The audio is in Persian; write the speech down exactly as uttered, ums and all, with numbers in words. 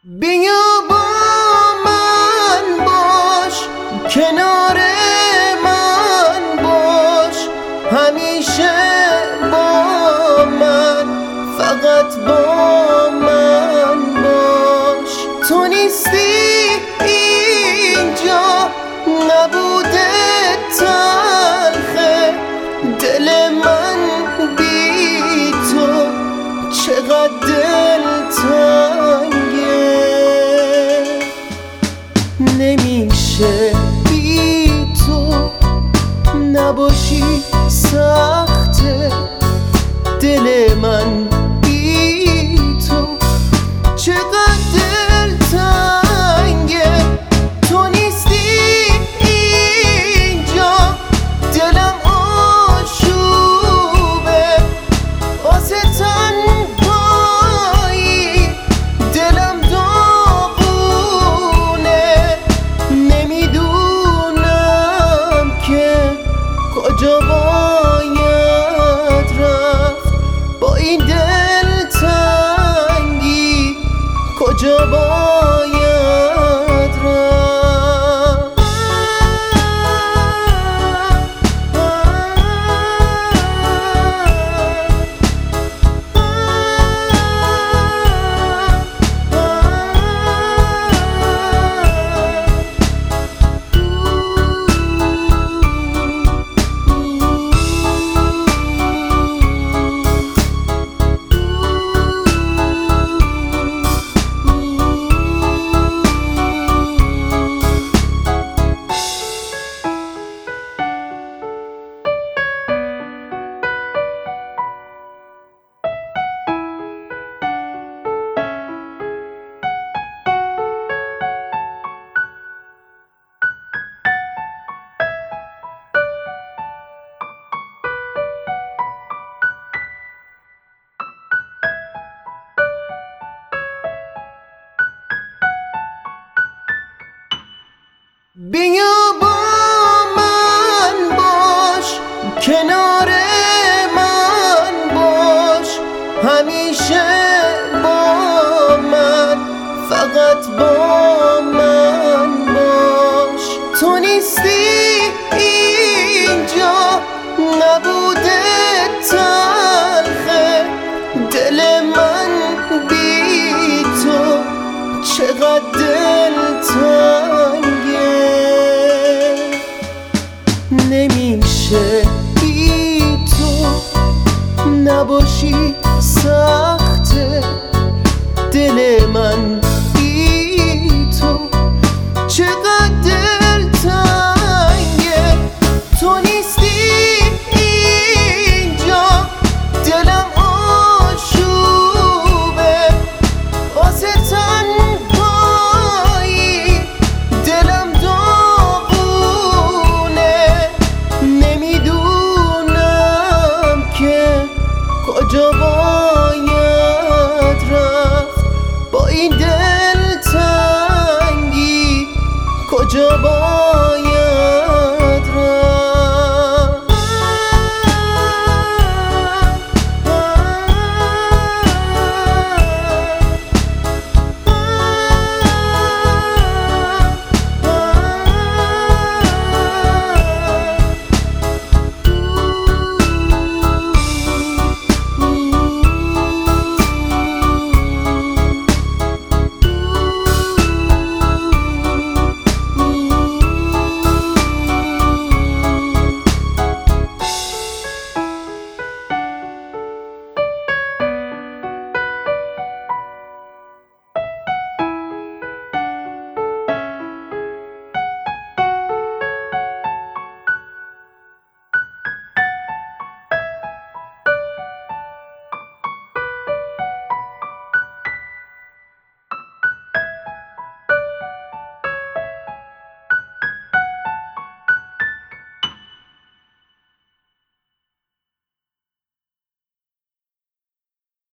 بیا با من باش، کنار من باش، همیشه با من، فقط با من باش. تو نیستی اینجا، نبوده تلخه دل من بی تو، چقدر دلتنگه. نمیشه بی تو نباشی، سخته دل من بی تو، چقدر دلتنگه. تو نیستی اینجا، دلم آشوبه واسه تنهایی، دلم داغونه. نمیدونم که کجا باید رفت با این دلتنگی، کجا باید رفت. بیا با من باش، کنار من باش، همیشه با من، فقط با من باش. تو نیستی اینجا، نبوده تلخه دل من بی تو، چقدر دلتنگه. نمیشه بی تو نباشی، سخته دل